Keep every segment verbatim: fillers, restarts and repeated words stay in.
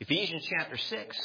Ephesians chapter six.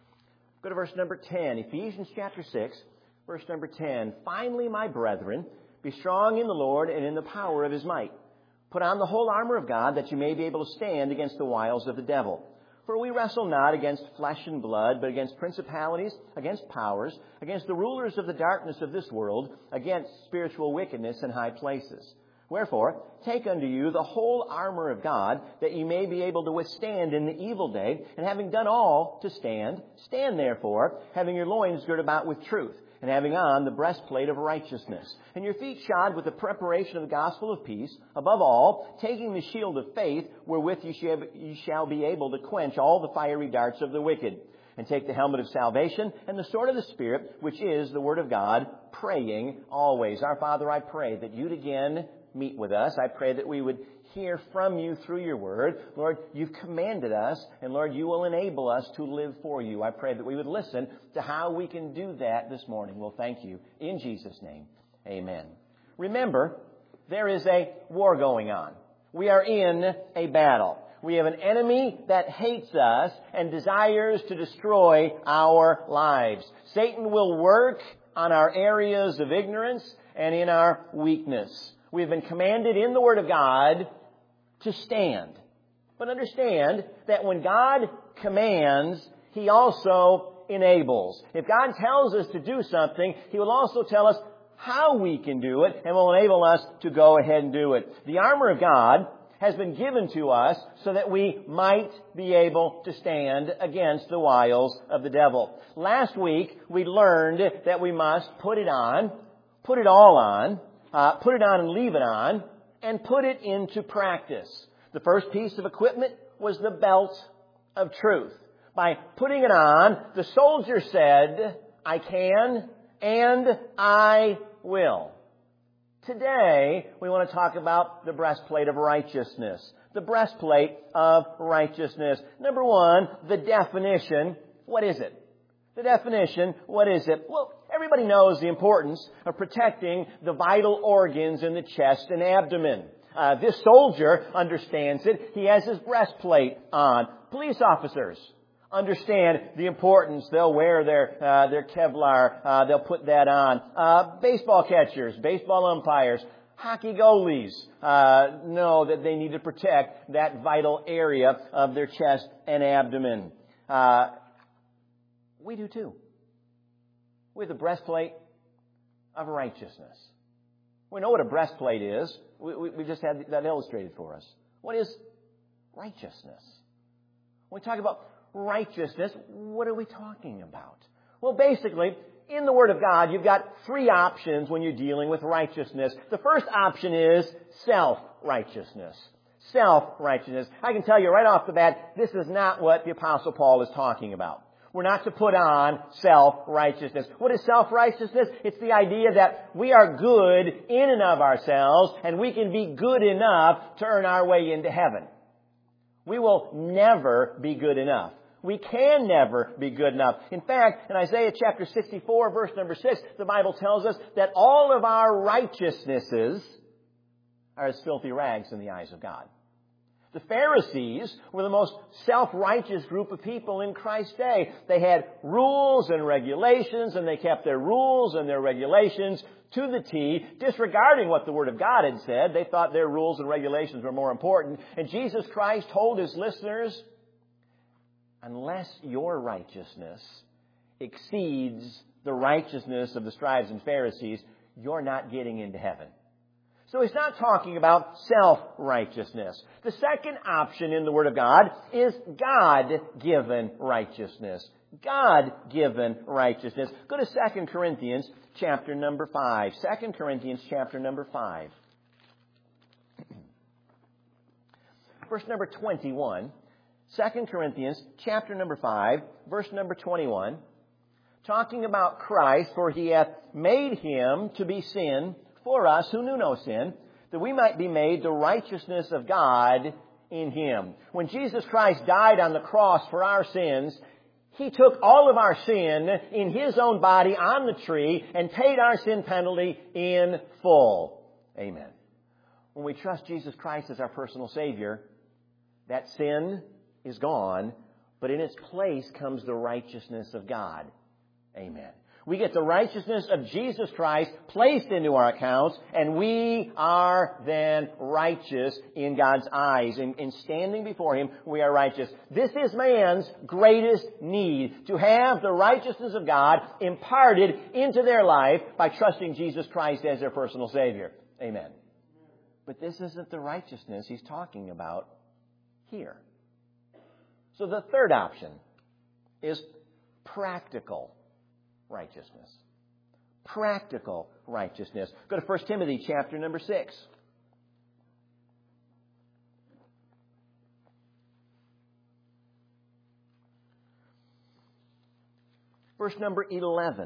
Go to verse number ten. Ephesians chapter six, verse number ten. Finally, my brethren, be strong in the Lord and in the power of His might. Put on the whole armor of God, that you may be able to stand against the wiles of the devil. For we wrestle not against flesh and blood, but against principalities, against powers, against the rulers of the darkness of this world, against spiritual wickedness in high places. Wherefore, take unto you the whole armor of God, that ye may be able to withstand in the evil day, and having done all to stand, stand therefore, having your loins girt about with truth, and having on the breastplate of righteousness, and your feet shod with the preparation of the gospel of peace, above all, taking the shield of faith, wherewith ye shall be able to quench all the fiery darts of the wicked. And take the helmet of salvation and the sword of the Spirit, which is the Word of God, praying always. Our Father, I pray that you'd again meet with us. I pray that we would hear from you through your word. Lord, you've commanded us, and Lord, you will enable us to live for you. I pray that we would listen to how we can do that this morning. Well, thank you. In Jesus' name, amen. Remember, there is a war going on. We are in a battle. We have an enemy that hates us and desires to destroy our lives. Satan will work on our areas of ignorance and in our weakness. We have been commanded in the Word of God to stand. But understand that when God commands, He also enables. If God tells us to do something, He will also tell us how we can do it and will enable us to go ahead and do it. The armor of God has been given to us so that we might be able to stand against the wiles of the devil. Last week, we learned that we must put it on, put it all on, Uh, put it on and leave it on, and put it into practice. The first piece of equipment was the belt of truth. By putting it on, the soldier said, I can and I will. Today, we want to talk about the breastplate of righteousness. The breastplate of righteousness. Number one, the definition. What is it? The definition, what is it? Well, everybody knows the importance of protecting the vital organs in the chest and abdomen. Uh, this soldier understands it. He has his breastplate on. Police officers understand the importance. They'll wear their uh, their Kevlar. Uh, they'll put that on. Uh, baseball catchers, baseball umpires, hockey goalies uh, know that they need to protect that vital area of their chest and abdomen. Uh, We do too. We have the breastplate of righteousness. We know what a breastplate is. We, we, we just had that illustrated for us. What is righteousness? When we talk about righteousness, what are we talking about? Well, basically, in the Word of God, you've got three options when you're dealing with righteousness. The first option is self-righteousness. Self-righteousness. I can tell you right off the bat, this is not what the Apostle Paul is talking about. We're not to put on self-righteousness. What is self-righteousness? It's the idea that we are good in and of ourselves, and we can be good enough to earn our way into heaven. We will never be good enough. We can never be good enough. In fact, in Isaiah chapter sixty-four, verse number six, the Bible tells us that all of our righteousnesses are as filthy rags in the eyes of God. The Pharisees were the most self-righteous group of people in Christ's day. They had rules and regulations, and they kept their rules and their regulations to the T, disregarding what the Word of God had said. They thought their rules and regulations were more important. And Jesus Christ told His listeners, unless your righteousness exceeds the righteousness of the scribes and Pharisees, you're not getting into heaven. So He's not talking about self-righteousness. The second option in the Word of God is God-given righteousness. God-given righteousness. Go to Second Corinthians chapter number five. Second Corinthians chapter number five. Verse number twenty-one. Second Corinthians chapter number five, verse number twenty-one. Talking about Christ, for He hath made Him to be sin for us who knew no sin, that we might be made the righteousness of God in Him. When Jesus Christ died on the cross for our sins, He took all of our sin in His own body on the tree and paid our sin penalty in full. Amen. When we trust Jesus Christ as our personal Savior, that sin is gone, but in its place comes the righteousness of God. Amen. We get the righteousness of Jesus Christ placed into our accounts, and we are then righteous in God's eyes. In, in standing before Him, we are righteous. This is man's greatest need, to have the righteousness of God imparted into their life by trusting Jesus Christ as their personal Savior. Amen. But this isn't the righteousness He's talking about here. So the third option is practical righteousness. Practical righteousness. Go to First Timothy chapter number six. Verse number eleven.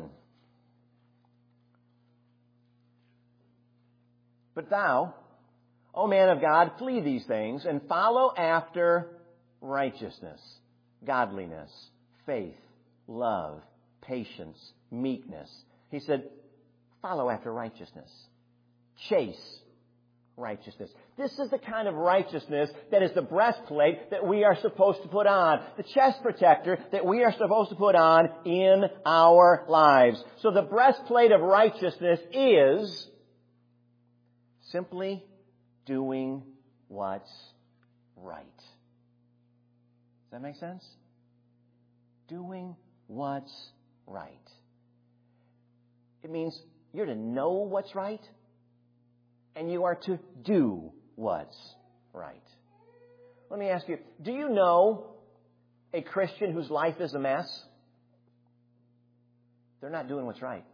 But thou, O man of God, flee these things and follow after righteousness, godliness, faith, love, patience, meekness. He said, follow after righteousness. Chase righteousness. This is the kind of righteousness that is the breastplate that we are supposed to put on. The chest protector that we are supposed to put on in our lives. So the breastplate of righteousness is simply doing what's right. Does that make sense? Doing what's right. It means you're to know what's right, and you are to do what's right. Let me ask you, do you know a Christian whose life is a mess? They're not doing what's right.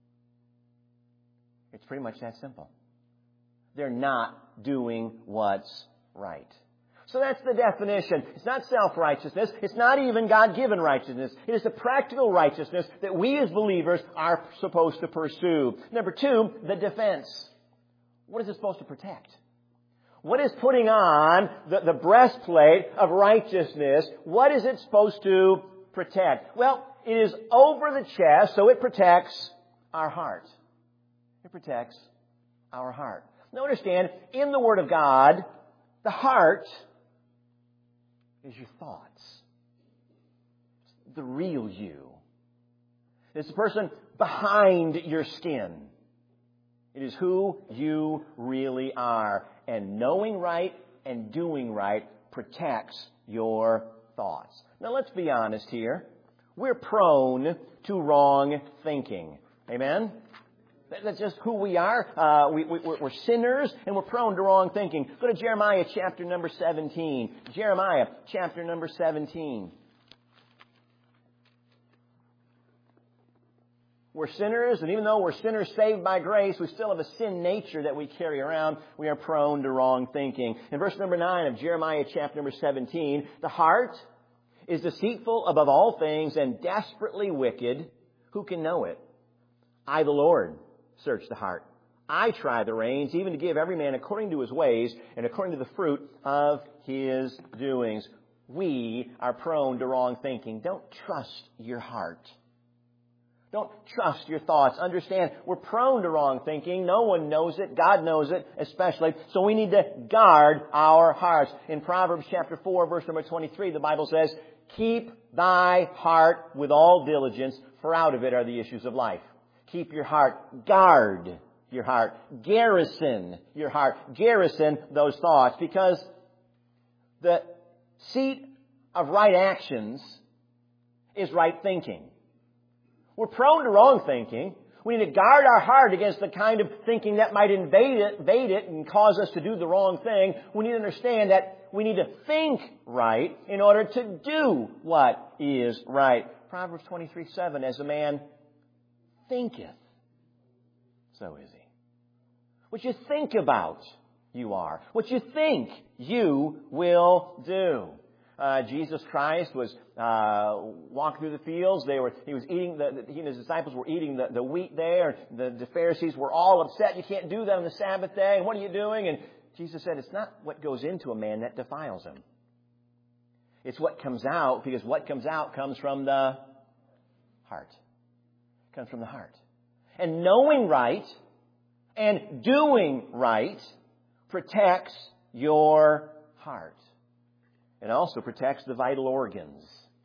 It's pretty much that simple. They're not doing what's right. So that's the definition. It's not self-righteousness. It's not even God-given righteousness. It is the practical righteousness that we as believers are supposed to pursue. Number two, the defense. What is it supposed to protect? What is putting on the, the breastplate of righteousness? What is it supposed to protect? Well, it is over the chest, so it protects our heart. It protects our heart. Now understand, in the Word of God, the heart is your thoughts. It's the real you. It's the person behind your skin. It is who you really are. And knowing right and doing right protects your thoughts. Now let's be honest here. We're prone to wrong thinking. Amen? That's just who we are. Uh, we, we, we're sinners, and we're prone to wrong thinking. Go to Jeremiah chapter number seventeen. Jeremiah chapter number seventeen. We're sinners, and even though we're sinners saved by grace, we still have a sin nature that we carry around. We are prone to wrong thinking. In verse number nine of Jeremiah chapter number seventeen, the heart is deceitful above all things and desperately wicked. Who can know it? I, the Lord, search the heart. I try the reins, even to give every man according to his ways and according to the fruit of his doings. We are prone to wrong thinking. Don't trust your heart. Don't trust your thoughts. Understand, we're prone to wrong thinking. No one knows it. God knows it, especially. So we need to guard our hearts. In Proverbs chapter four, verse number twenty-three, the Bible says, keep thy heart with all diligence, for out of it are the issues of life. Keep your heart. Guard your heart. Garrison your heart. Garrison those thoughts. Because the seat of right actions is right thinking. We're prone to wrong thinking. We need to guard our heart against the kind of thinking that might invade it, invade it and cause us to do the wrong thing. We need to understand that we need to think right in order to do what is right. Proverbs twenty-three seven, as a man thinketh, so is he. What you think about, you are. What you think, you will do. Uh, Jesus Christ was uh, walking through the fields. They were. He was eating. The, the, he and his disciples were eating the, the wheat there. The, the Pharisees were all upset. You can't do that on the Sabbath day. And what are you doing? And Jesus said, "It's not what goes into a man that defiles him. It's what comes out, because what comes out comes from the heart. It comes from the heart. And knowing right and doing right protects your heart. It also protects the vital organs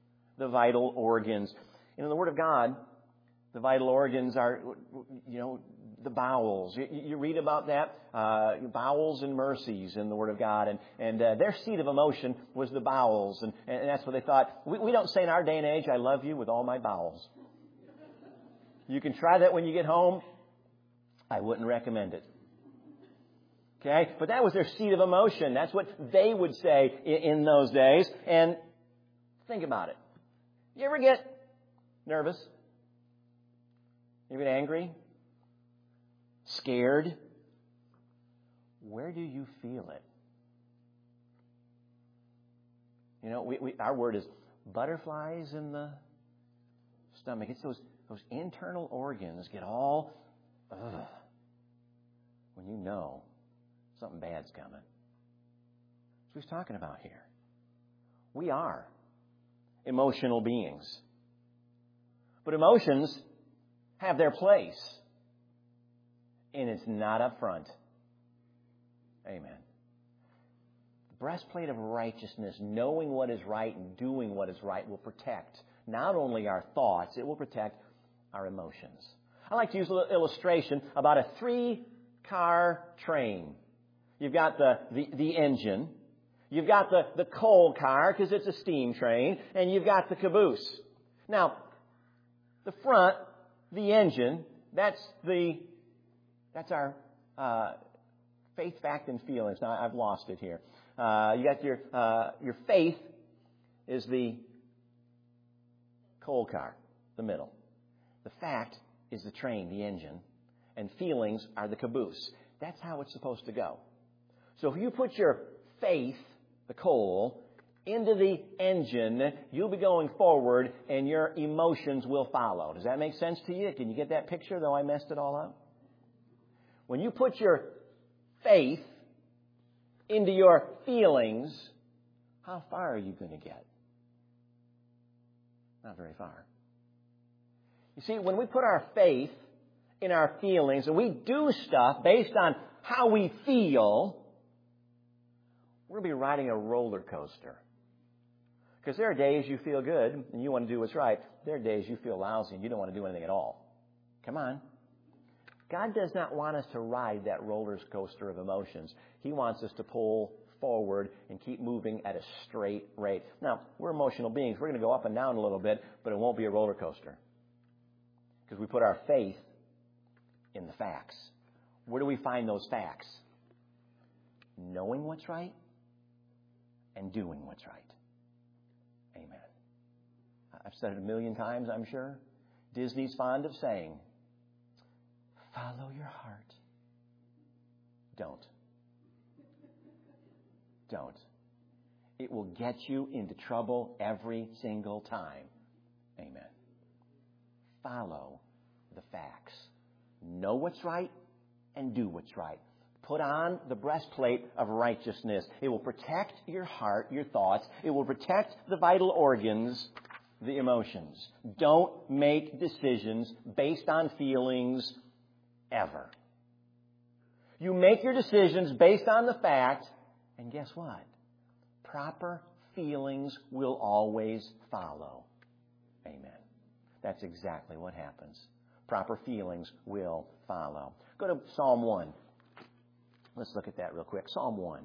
the vital organs. In the Word of God, the vital organs are, you know, the bowels. You, you read about that, uh, bowels and mercies in the Word of God. And, and uh, their seat of emotion was the bowels. And, and that's what they thought. We, we don't say in our day and age, I love you with all my bowels. You can try that when you get home. I wouldn't recommend it. Okay? But that was their seat of emotion. That's what they would say in, in those days. And think about it. You ever get nervous? You ever get angry? Scared? Where do you feel it? You know, we, we, our word is butterflies in the stomach. It's those, those internal organs get all, ugh, when you know something bad's coming. That's what he's talking about here. We are emotional beings. But emotions have their place. And it's not up front. Amen. The breastplate of righteousness, knowing what is right and doing what is right, will protect not only our thoughts, it will protect our emotions. I like to use an illustration about a three-car train. You've got the, the, the engine. You've got the, the coal car, because it's a steam train. And you've got the caboose. Now, the front, the engine, that's the that's our uh, faith, fact, and feelings. Now, I've lost it here. Uh, you got your uh, your faith is the coal car, the middle. The fact is the train, the engine. And feelings are the caboose. That's how it's supposed to go. So if you put your faith, the coal, into the engine, you'll be going forward and your emotions will follow. Does that make sense to you? Can you get that picture, though I messed it all up? When you put your faith into your feelings, how far are you going to get? Not very far. You see, when we put our faith in our feelings and we do stuff based on how we feel, we're going to be riding a roller coaster. Because there are days you feel good and you want to do what's right. There are days you feel lousy and you don't want to do anything at all. Come on. God does not want us to ride that roller coaster of emotions. He wants us to pull forward and keep moving at a straight rate. Now, we're emotional beings. We're going to go up and down a little bit, but it won't be a roller coaster. Because we put our faith in the facts. Where do we find those facts? Knowing what's right and doing what's right. Amen. I've said it a million times, I'm sure. Disney's fond of saying, follow your heart. Don't. Don't. It will get you into trouble every single time. Amen. Follow the facts. Know what's right and do what's right. Put on the breastplate of righteousness. It will protect your heart, your thoughts. It will protect the vital organs, the emotions. Don't make decisions based on feelings ever. You make your decisions based on the fact, and guess what? Proper feelings will always follow. Amen. That's exactly what happens. Proper feelings will follow. Go to Psalm one. Let's look at that real quick. Psalm one.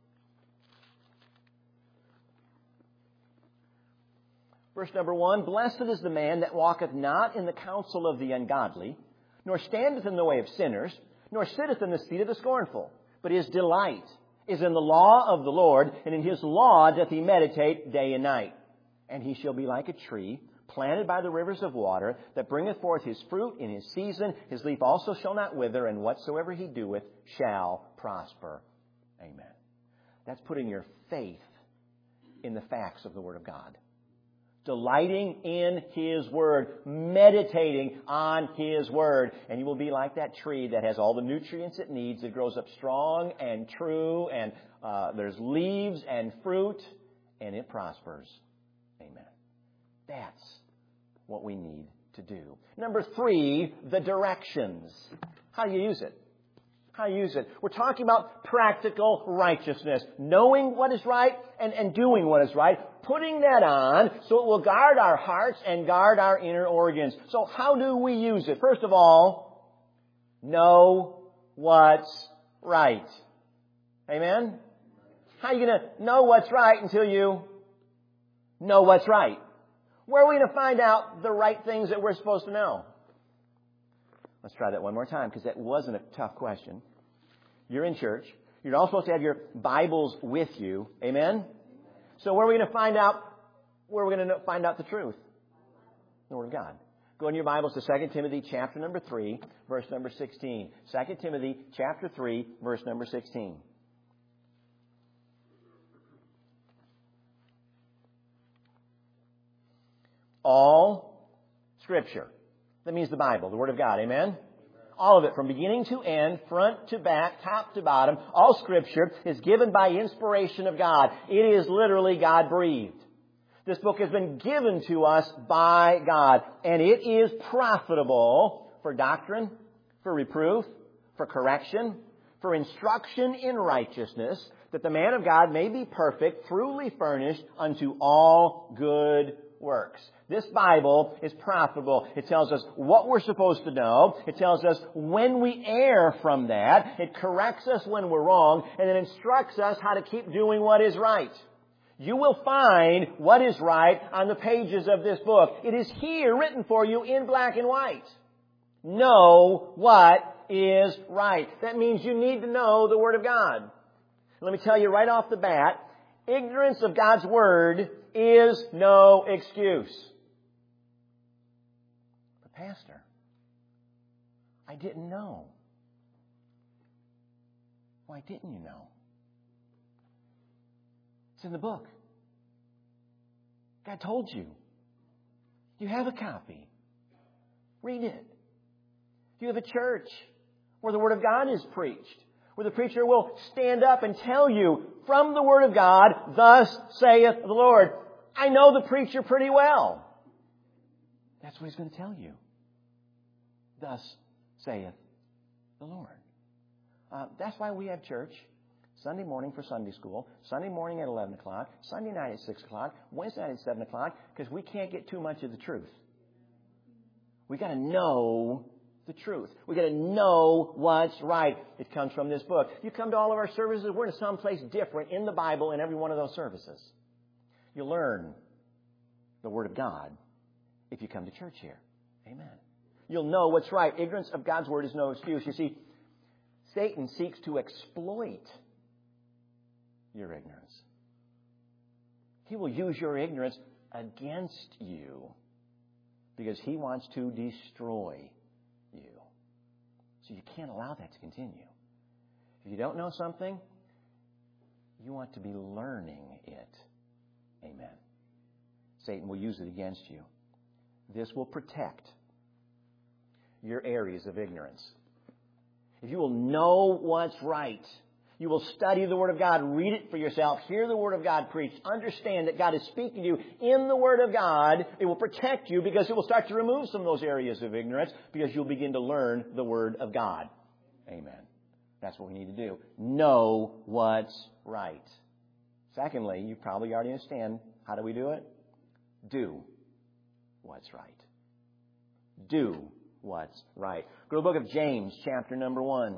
Verse number one, blessed is the man that walketh not in the counsel of the ungodly, nor standeth in the way of sinners, nor sitteth in the seat of the scornful. But his delight is in the law of the Lord, and in his law doth he meditate day and night. And he shall be like a tree planted by the rivers of water, that bringeth forth his fruit in his season. His leaf also shall not wither, and whatsoever he doeth shall prosper. Amen. That's putting your faith in the facts of the Word of God. Delighting in His Word, meditating on His Word. And you will be like that tree that has all the nutrients it needs. It grows up strong and true, and uh, there's leaves and fruit, and it prospers. Amen. That's what we need to do. Number three, the directions. How do you use it? How you use it. We're talking about practical righteousness. Knowing what is right and, and doing what is right. Putting that on so it will guard our hearts and guard our inner organs. So how do we use it? First of all, know what's right. Amen? How are you going to know what's right until you know what's right? Where are we going to find out the right things that we're supposed to know? Let's try that one more time, because that wasn't a tough question. You're in church. You're all supposed to have your Bibles with you. Amen? So where are we going to find out, where are we going to find out the truth? The Word of God. Go in your Bibles to Second Timothy chapter number three, verse number sixteen. Second Timothy chapter three, verse number sixteen. All Scripture. That means the Bible, the Word of God. Amen? All of it, from beginning to end, front to back, top to bottom, all Scripture is given by inspiration of God. It is literally God-breathed. This book has been given to us by God, and it is profitable for doctrine, for reproof, for correction, for instruction in righteousness, that the man of God may be perfect, truly furnished unto all good works. This Bible is profitable. It tells us what we're supposed to know. It tells us when we err from that. It corrects us when we're wrong, and it instructs us how to keep doing what is right. You will find what is right on the pages of this book. It is here written for you in black and white. Know what is right. That means you need to know the Word of God. Let me tell you right off the bat, ignorance of God's Word is no excuse. But Pastor, I didn't know. Why didn't you know? It's in the book. God told you. You have a copy. Read it. You have a church where the Word of God is preached, where the preacher will stand up and tell you from the Word of God, thus saith the Lord. I know the preacher pretty well. That's what he's going to tell you. Thus saith the Lord. Uh, that's why we have church. Sunday morning for Sunday school, Sunday morning at eleven o'clock, Sunday night at six o'clock, Wednesday night at seven o'clock, because we can't get too much of the truth. We got to know the truth. We got to know what's right. It comes from this book. You come to all of our services, we're in someplace different in the Bible in every one of those services. You learn the Word of God if you come to church here. Amen. You'll know what's right. Ignorance of God's Word is no excuse. You see, Satan seeks to exploit your ignorance. He will use your ignorance against you because he wants to destroy you. So you can't allow that to continue. If you don't know something, you want to be learning it. Amen. Satan will use it against you. This will protect your areas of ignorance. If you will know what's right, you will study the Word of God, read it for yourself, hear the Word of God preached, understand that God is speaking to you in the Word of God. It will protect you because it will start to remove some of those areas of ignorance because you'll begin to learn the Word of God. Amen. That's what we need to do. Know what's right. Secondly, you probably already understand, how do we do it? Do what's right. Do what's right. Go to the book of James, chapter number one.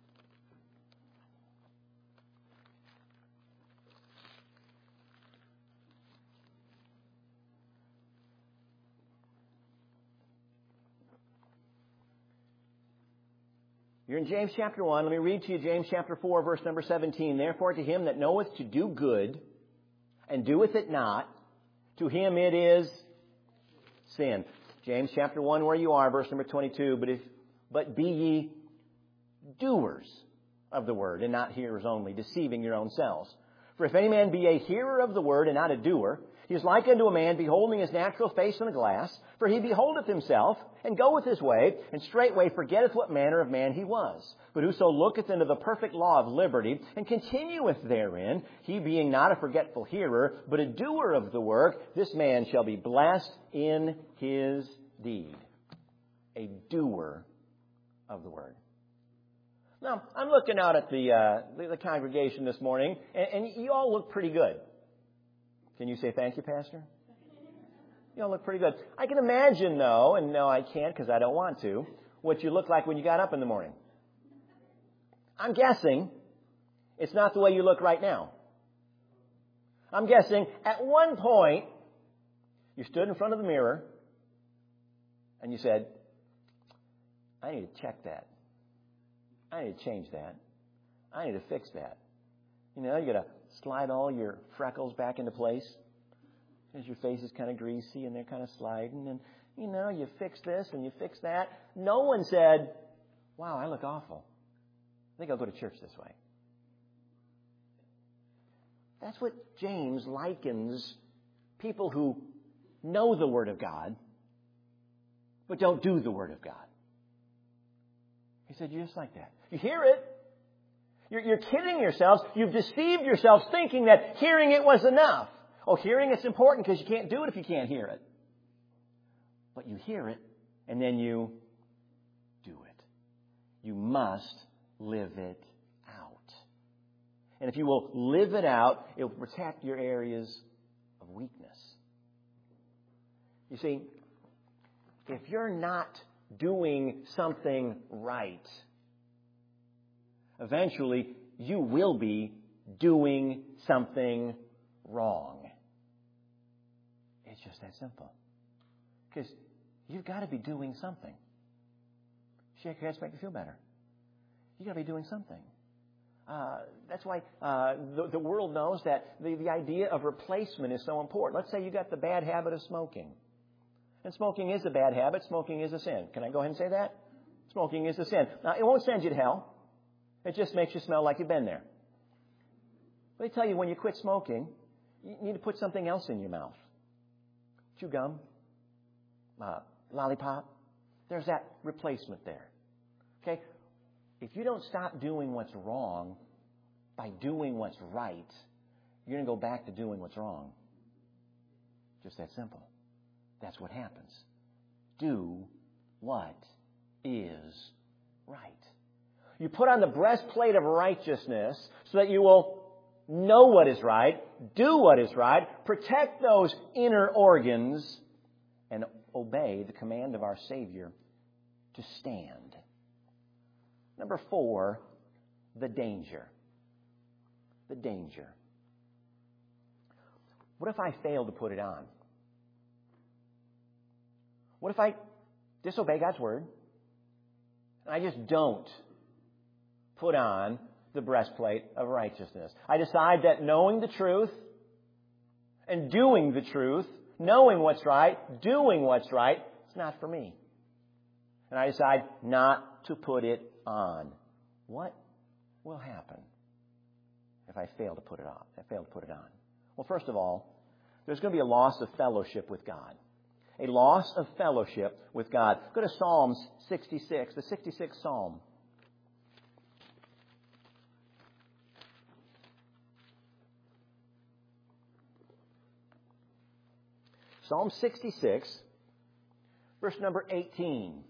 You're in James chapter one. Let me read to you James chapter four, verse number seventeen. Therefore, to him that knoweth to do good, and doeth it not, to him it is sin. James chapter one, where you are, verse number twenty-two. But if, but be ye doers of the word, and not hearers only, deceiving your own selves. For if any man be a hearer of the word, and not a doer, he is like unto a man beholding his natural face in a glass. For he beholdeth himself, and goeth his way, and straightway forgetteth what manner of man he was. But whoso looketh into the perfect law of liberty, and continueth therein, he being not a forgetful hearer, but a doer of the work, this man shall be blessed in his deed. A doer of the word. Now, I'm looking out at the uh, the, the congregation this morning, and, and you all look pretty good. Can you say thank you, Pastor? You all look pretty good. I can imagine, though, and no, I can't because I don't want to, what you look like when you got up in the morning. I'm guessing it's not the way you look right now. I'm guessing at one point you stood in front of the mirror and you said, I need to check that. I need to change that. I need to fix that. You know, you got to slide all your freckles back into place because your face is kind of greasy and they're kind of sliding. And, you know, you fix this and you fix that. No one said, wow, I look awful. I think I'll go to church this way. That's what James likens people who know the Word of God but don't do the Word of God. He said, you're just like that. You hear it. You're, you're kidding yourselves. You've deceived yourselves thinking that hearing it was enough. Oh, hearing it's important because you can't do it if you can't hear it. But you hear it and then you do it. You must live it out. And if you will live it out, it will protect your areas of weakness. You see, if you're not doing something right, eventually you will be doing something wrong. It's just that simple. Because you've got to be doing something. Shake your head to make you feel better. You've got to be doing something. Uh, that's why uh, the, the world knows that the, the idea of replacement is so important. Let's say you got the bad habit of smoking. And smoking is a bad habit. Smoking is a sin. Can I go ahead and say that? Smoking is a sin. Now, it won't send you to hell. It just makes you smell like you've been there. Let me tell you, when you quit smoking, you need to put something else in your mouth. Chew gum, uh, lollipop. There's that replacement there. Okay? If you don't stop doing what's wrong by doing what's right, you're going to go back to doing what's wrong. Just that simple. That's what happens. Do what is right. You put on the breastplate of righteousness so that you will know what is right, do what is right, protect those inner organs, and obey the command of our Savior to stand. Number four, the danger. The danger. What if I fail to put it on? What if I disobey God's Word and I just don't put on the breastplate of righteousness? I decide that knowing the truth and doing the truth, knowing what's right, doing what's right, it's not for me. And I decide not to put it on. What will happen if I fail to put it on? If I fail to put it on. Well, first of all, there's going to be a loss of fellowship with God. A loss of fellowship with God. Go to Psalms sixty-six, the sixty-sixth Psalm. Psalm sixty-six, verse number eighteen.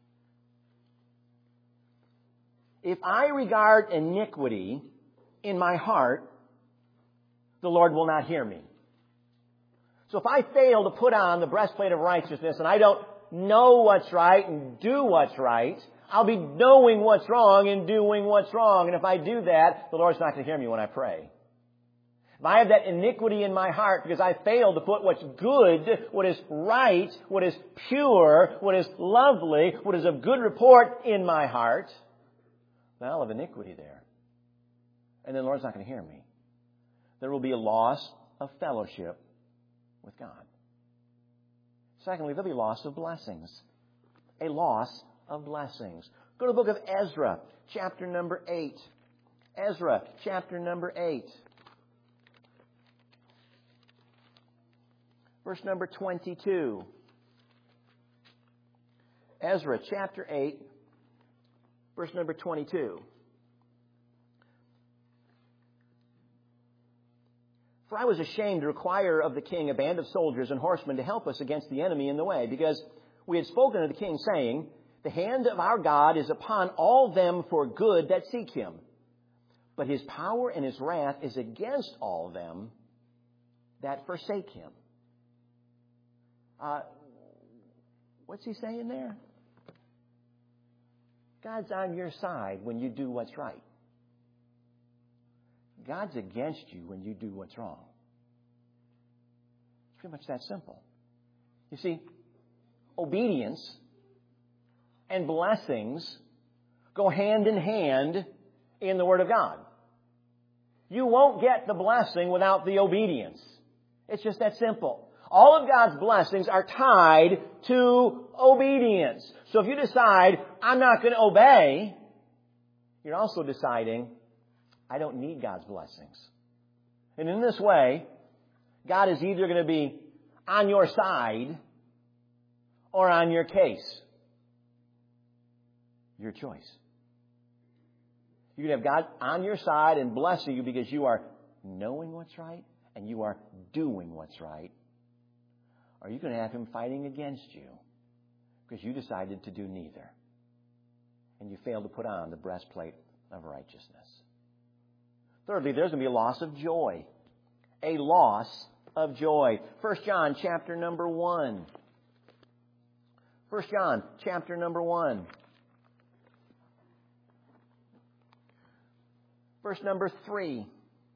If I regard iniquity in my heart, the Lord will not hear me. So if I fail to put on the breastplate of righteousness and I don't know what's right and do what's right, I'll be knowing what's wrong and doing what's wrong. And if I do that, the Lord's not going to hear me when I pray. If I have that iniquity in my heart because I fail to put what's good, what is right, what is pure, what is lovely, what is of good report in my heart, then I'll have iniquity there. And then the Lord's not going to hear me. There will be a loss of fellowship with God. Secondly, there'll be loss of blessings. A loss of blessings. Go to the book of Ezra, chapter number eight. Ezra, chapter number eight. Verse number twenty-two. Ezra, chapter eight, verse number twenty-two. For I was ashamed to require of the king a band of soldiers and horsemen to help us against the enemy in the way, because we had spoken to the king, saying, The hand of our God is upon all them for good that seek Him. But His power and His wrath is against all them that forsake Him. Uh, what's He saying there? God's on your side when you do what's right. God's against you when you do what's wrong. It's pretty much that simple. You see, obedience and blessings go hand in hand in the Word of God. You won't get the blessing without the obedience. It's just that simple. All of God's blessings are tied to obedience. So if you decide, I'm not going to obey, you're also deciding, I don't need God's blessings. And in this way, God is either going to be on your side or on your case. Your choice. You can have God on your side and blessing you because you are knowing what's right and you are doing what's right. Or you can have Him fighting against you because you decided to do neither. And you failed to put on the breastplate of righteousness. Thirdly, there's going to be a loss of joy. A loss of joy. First John chapter number one. First John chapter number one. Verse number three.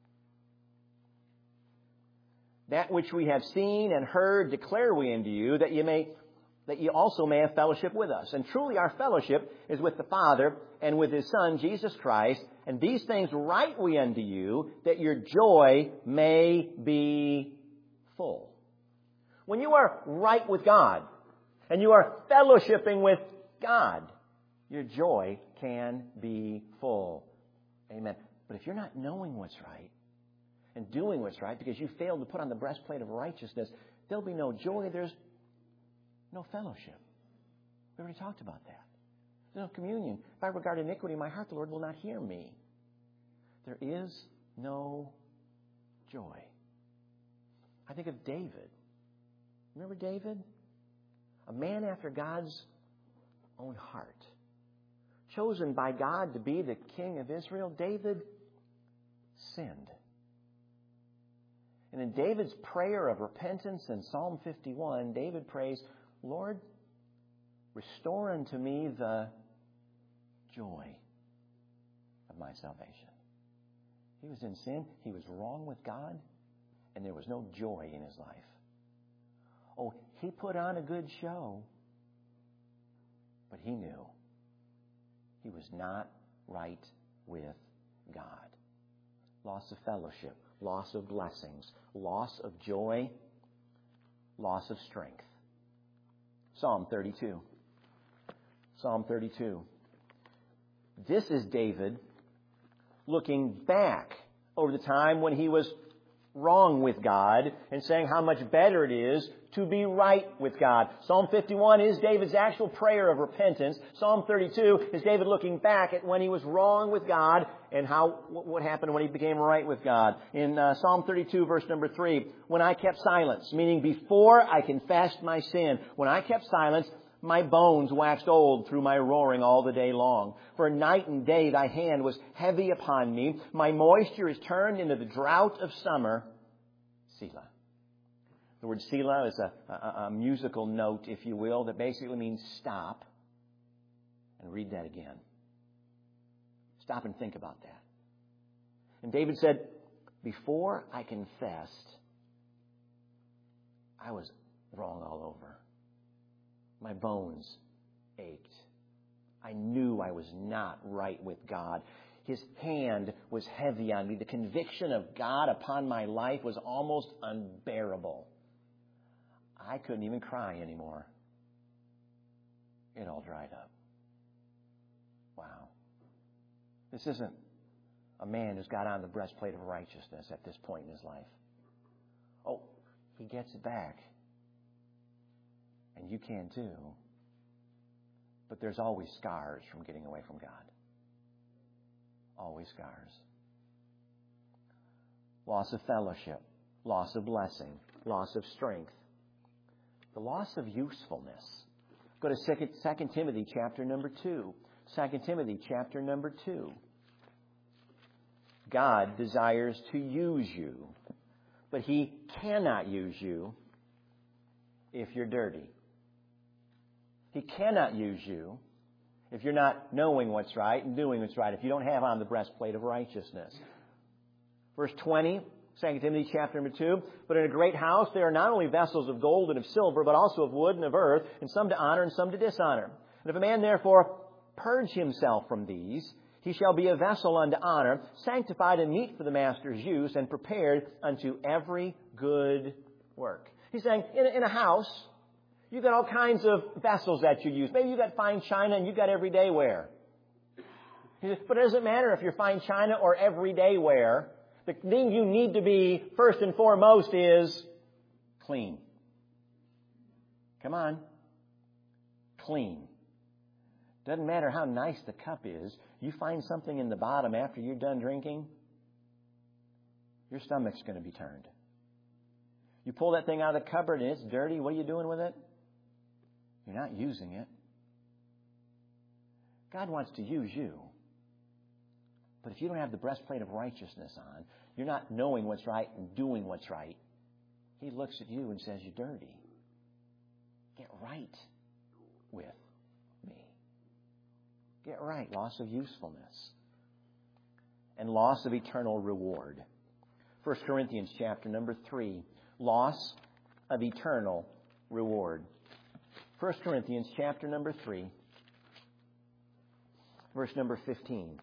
That which we have seen and heard declare we unto you, that you may, that you also may have fellowship with us. And truly our fellowship is with the Father and with His Son, Jesus Christ. And these things write we unto you, that your joy may be full. When you are right with God, and you are fellowshipping with God, your joy can be full. Amen. But if you're not knowing what's right, and doing what's right, because you failed to put on the breastplate of righteousness, there'll be no joy. There's no fellowship. We already talked about that. There's no communion. If I regard iniquity in my heart, the Lord will not hear me. There is no joy. I think of David. Remember David? A man after God's own heart. Chosen by God to be the king of Israel, David sinned. And in David's prayer of repentance in Psalm fifty-one, David prays, Lord, restore unto me the joy of my salvation. He was in sin. He was wrong with God. And there was no joy in his life. Oh, he put on a good show. But he knew he was not right with God. Loss of fellowship. Loss of blessings, loss of joy, loss of strength. Psalm thirty-two. Psalm thirty-two. This is David looking back over the time when he was wrong with God and saying how much better it is to be right with God. Psalm fifty-one is David's actual prayer of repentance. Psalm thirty-two is David looking back at when he was wrong with God and how what happened when he became right with God. In uh, Psalm thirty-two, verse number three, when I kept silence, meaning before I confessed my sin, when I kept silence, my bones waxed old through my roaring all the day long. For night and day thy hand was heavy upon me. My moisture is turned into the drought of summer. Selah. The word Selah is a, a, a musical note, if you will, that basically means stop and read that again. Stop and think about that. And David said, before I confessed, I was wrong all over. My bones ached. I knew I was not right with God. His hand was heavy on me. The conviction of God upon my life was almost unbearable. I couldn't even cry anymore. It all dried up. Wow. This isn't a man who's got on the breastplate of righteousness at this point in his life. Oh, he gets it back. And you can too. But there's always scars from getting away from God. Always scars. Loss of fellowship. Loss of blessing. Loss of strength. The loss of usefulness. Go to Second Timothy chapter number two. Second Timothy chapter number two. God desires to use you, but He cannot use you if you're dirty. He cannot use you if you're not knowing what's right and doing what's right, if you don't have on the breastplate of righteousness. Verse twenty, Second Timothy chapter number two, but in a great house there are not only vessels of gold and of silver, but also of wood and of earth, and some to honor and some to dishonor. And if a man therefore purge himself from these, he shall be a vessel unto honor, sanctified and meet for the master's use, and prepared unto every good work. He's saying, in a, in a house, you've got all kinds of vessels that you use. Maybe you've got fine china and you've got everyday wear. He says, but it doesn't matter if you're fine china or everyday wear. The thing you need to be first and foremost is clean. Come on. Clean. Doesn't matter how nice the cup is. You find something in the bottom after you're done drinking, your stomach's going to be turned. You pull that thing out of the cupboard and it's dirty. What are you doing with it? You're not using it. God wants to use you. But if you don't have the breastplate of righteousness on, you're not knowing what's right and doing what's right. He looks at you and says, you're dirty. Get right with me. Get right. Loss of usefulness. And loss of eternal reward. First Corinthians chapter number three. Loss of eternal reward. First Corinthians chapter number three. Verse number fifteen.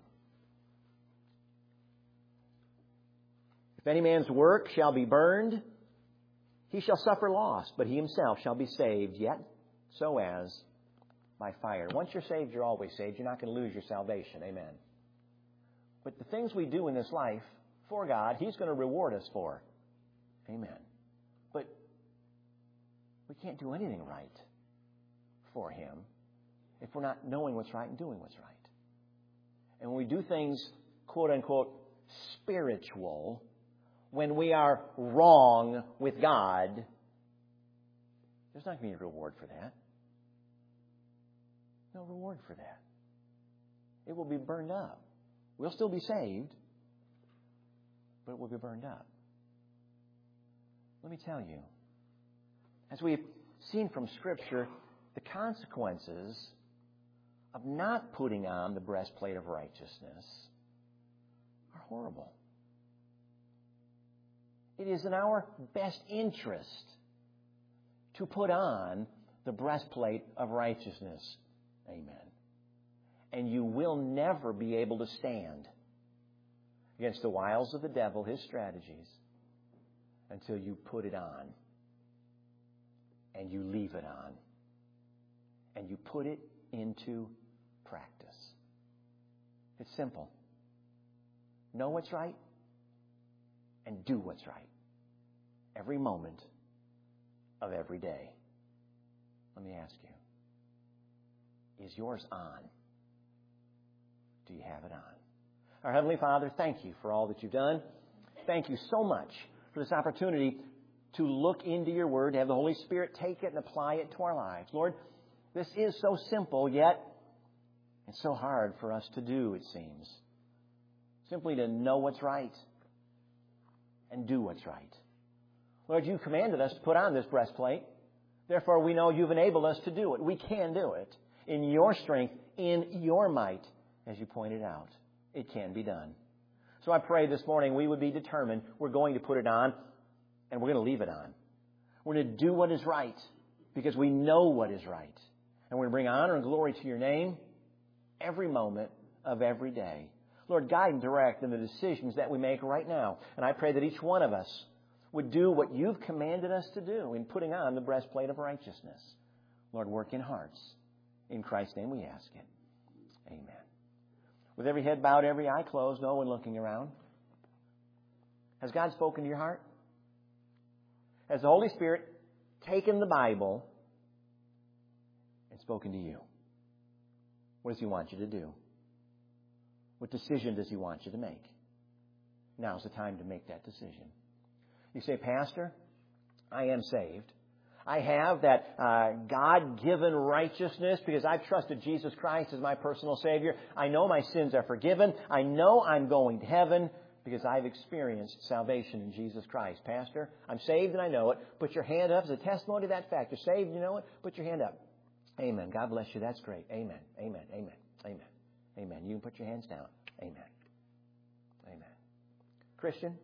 If any man's work shall be burned, he shall suffer loss, but he himself shall be saved, yet so as by fire. Once you're saved, you're always saved. You're not going to lose your salvation. Amen. But the things we do in this life for God, He's going to reward us for. Amen. But we can't do anything right for Him if we're not knowing what's right and doing what's right. And when we do things, quote unquote, spiritual, when we are wrong with God, there's not going to be a reward for that. No reward for that. It will be burned up. We'll still be saved, but it will be burned up. Let me tell you, as we've seen from Scripture, the consequences of not putting on the breastplate of righteousness are horrible. It is in our best interest to put on the breastplate of righteousness. Amen. And you will never be able to stand against the wiles of the devil, his strategies, until you put it on and you leave it on and you put it into practice. It's simple. Know what's right and do what's right every moment of every day. Let me ask you, is yours on? Do you have it on? Our Heavenly Father, thank you for all that you've done. Thank you so much for this opportunity to look into your Word, to have the Holy Spirit take it and apply it to our lives. Lord, this is so simple, yet it's so hard for us to do, it seems. Simply to know what's right and do what's right. Lord, you commanded us to put on this breastplate. Therefore, we know you've enabled us to do it. We can do it in your strength, in your might, as you pointed out. It can be done. So I pray this morning we would be determined we're going to put it on and we're going to leave it on. We're going to do what is right because we know what is right. And we're going to bring honor and glory to your name every moment of every day. Lord, guide and direct in the decisions that we make right now. And I pray that each one of us would do what you've commanded us to do in putting on the breastplate of righteousness. Lord, work in hearts. In Christ's name we ask it. Amen. With every head bowed, every eye closed, no one looking around. Has God spoken to your heart? Has the Holy Spirit taken the Bible and spoken to you? What does He want you to do? What decision does He want you to make? Now's the time to make that decision. You say, Pastor, I am saved. I have that uh, God-given righteousness because I've trusted Jesus Christ as my personal Savior. I know my sins are forgiven. I know I'm going to heaven because I've experienced salvation in Jesus Christ. Pastor, I'm saved and I know it. Put your hand up as a testimony to that fact. You're saved and you know it. Put your hand up. Amen. God bless you. That's great. Amen. Amen. Amen. Amen. Amen. You can put your hands down. Amen. Amen. Christian,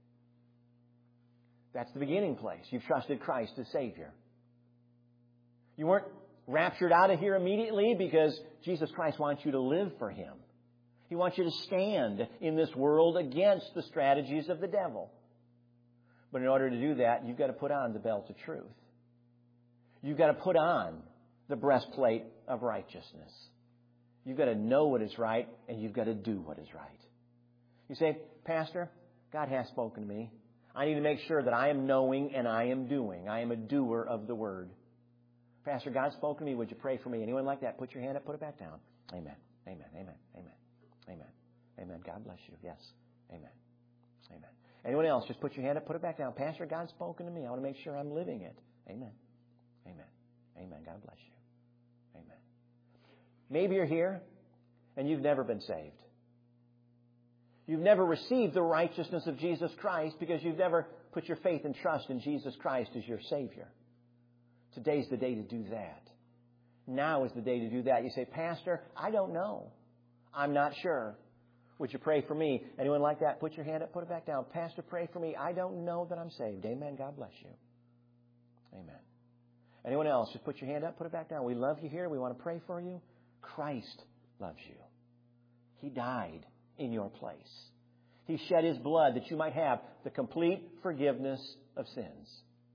that's the beginning place. You've trusted Christ as Savior. You weren't raptured out of here immediately because Jesus Christ wants you to live for Him. He wants you to stand in this world against the strategies of the devil. But in order to do that, you've got to put on the belt of truth. You've got to put on the breastplate of righteousness. You've got to know what is right, and you've got to do what is right. You say, Pastor, God has spoken to me. I need to make sure that I am knowing and I am doing. I am a doer of the Word. Pastor, God's spoken to me. Would you pray for me? Anyone like that? Put your hand up. Put it back down. Amen. Amen. Amen. Amen. Amen. Amen. God bless you. Yes. Amen. Amen. Anyone else? Just put your hand up. Put it back down. Pastor, God's spoken to me. I want to make sure I'm living it. Amen. Amen. Amen. God bless you. Amen. Maybe you're here and you've never been saved. You've never received the righteousness of Jesus Christ because you've never put your faith and trust in Jesus Christ as your Savior. Today's the day to do that. Now is the day to do that. You say, Pastor, I don't know. I'm not sure. Would you pray for me? Anyone like that? Put your hand up. Put it back down. Pastor, pray for me. I don't know that I'm saved. Amen. God bless you. Amen. Anyone else? Just put your hand up. Put it back down. We love you here. We want to pray for you. Christ loves you. He died in your place. He shed His blood that you might have the complete forgiveness of sins.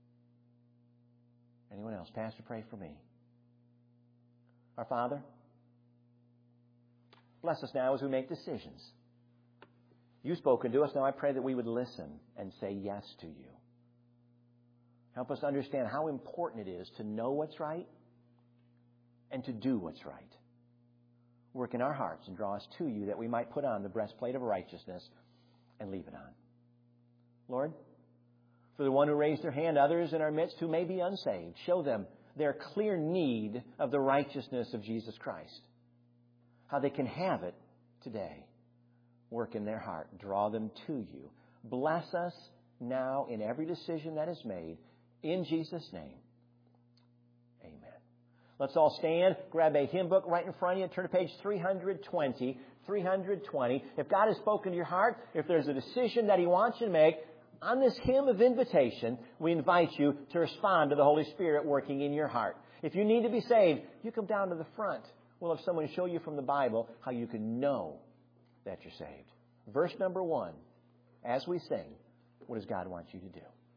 Anyone else? Pastor, pray for me. Our Father, bless us now as we make decisions. You've spoken to us. Now I pray that we would listen and say yes to you. Help us understand how important it is to know what's right and to do what's right. Work in our hearts and draw us to you that we might put on the breastplate of righteousness and leave it on. Lord, for the one who raised their hand, others in our midst who may be unsaved, show them their clear need of the righteousness of Jesus Christ. How they can have it today. Work in their heart. Draw them to you. Bless us now in every decision that is made. In Jesus' name. Let's all stand, grab a hymn book right in front of you, turn to page three twenty. three twenty. If God has spoken to your heart, if there's a decision that He wants you to make, on this hymn of invitation, we invite you to respond to the Holy Spirit working in your heart. If you need to be saved, you come down to the front. We'll have someone show you from the Bible how you can know that you're saved. Verse number one, as we sing, what does God want you to do?